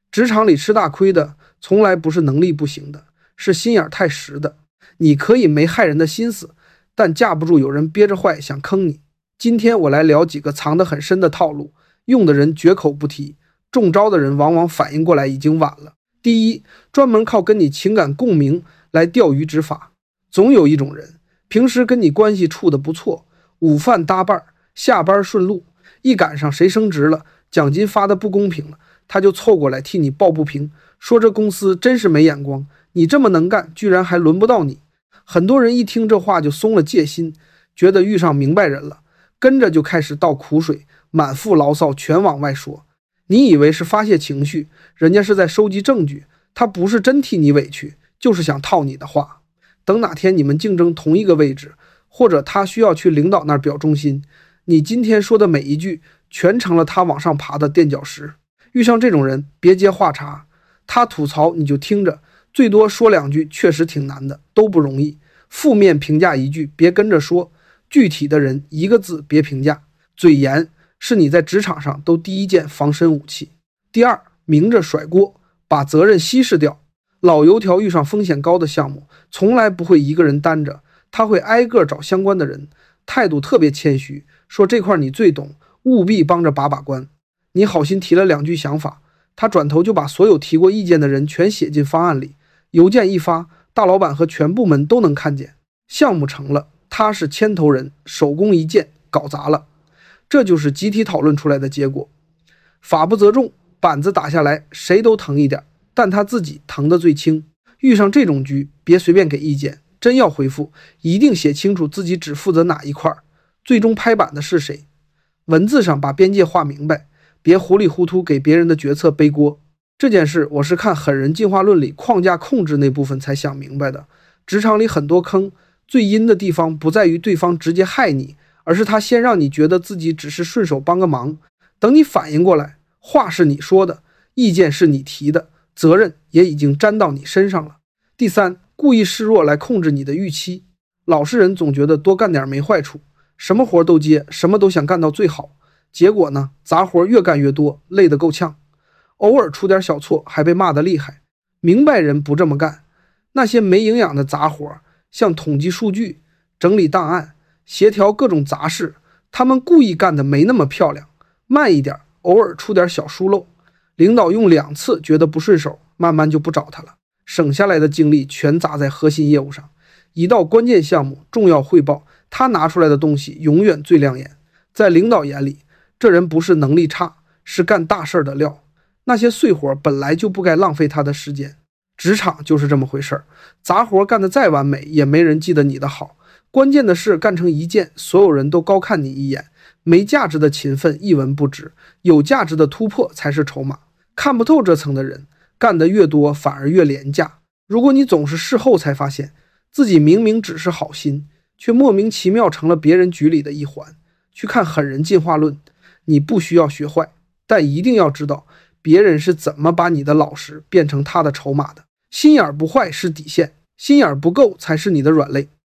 职场里吃大亏的从来不是能力不行的，是心眼太实的。你可以没害人的心思，但架不住有人憋着坏想坑你。今天我来聊几个藏得很深的套路，用的人绝口不提，中招的人往往反应过来已经晚了。第一，专门靠跟你情感共鸣来钓鱼执法。总有一种人，平时跟你关系处得不错，午饭搭伴，下班顺路，一赶上谁升职了，奖金发的不公平了，他就凑过来替你抱不平，说这公司真是没眼光，你这么能干，居然还轮不到你。很多人一听这话就松了戒心，觉得遇上明白人了，跟着就开始倒苦水，满腹牢骚全往外说。你以为是发泄情绪，人家是在收集证据，他不是真替你委屈，就是想套你的话。等哪天你们竞争同一个位置，或者他需要去领导那儿表忠心，你今天说的每一句全成了他往上爬的垫脚石。遇上这种人别接话茬，他吐槽你就听着，最多说两句，确实挺难的，都不容易。负面评价一句别跟着说，具体的人一个字别评价。嘴严是你在职场上都第一件防身武器。第二，明着甩锅，把责任稀释掉。老油条遇上风险高的项目，从来不会一个人担着，他会挨个找相关的人，态度特别谦虚，说这块你最懂，务必帮着把关。你好心提了两句想法，他转头就把所有提过意见的人全写进方案里，邮件一发，大老板和全部门都能看见。项目成了，他是牵头人，手工一件搞砸了。这就是集体讨论出来的结果。法不责众，板子打下来谁都疼一点，但他自己疼得最轻。遇上这种局别随便给意见，真要回复一定写清楚自己只负责哪一块，最终拍板的是谁。文字上把边界画明白，别糊里糊涂给别人的决策背锅。这件事我是看《狠人进化论》里框架控制那部分才想明白的。职场里很多坑，最阴的地方不在于对方直接害你，而是他先让你觉得自己只是顺手帮个忙，等你反应过来，话是你说的，意见是你提的，责任也已经沾到你身上了。第三，故意示弱来控制你的预期。老实人总觉得多干点没坏处，什么活都接，什么都想干到最好，结果呢，杂活越干越多，累得够呛，偶尔出点小错还被骂得厉害。明白人不这么干，那些没营养的杂活，像统计数据、整理档案、协调各种杂事，他们故意干的没那么漂亮，慢一点，偶尔出点小疏漏，领导用2次觉得不顺手，慢慢就不找他了，省下来的精力全砸在核心业务上。一到关键项目重要汇报，他拿出来的东西永远最亮眼。在领导眼里，这人不是能力差，是干大事的料。那些碎活本来就不该浪费他的时间。职场就是这么回事儿，杂活干得再完美，也没人记得你的好。关键的事干成一件，所有人都高看你一眼。没价值的勤奋一文不值，有价值的突破才是筹码。看不透这层的人，干得越多反而越廉价。如果你总是事后才发现自己明明只是好心，却莫名其妙成了别人局里的一环，去看《狠人进化论》，你不需要学坏，但一定要知道别人是怎么把你的老实变成他的筹码的。心眼不坏是底线，心眼不够才是你的软肋。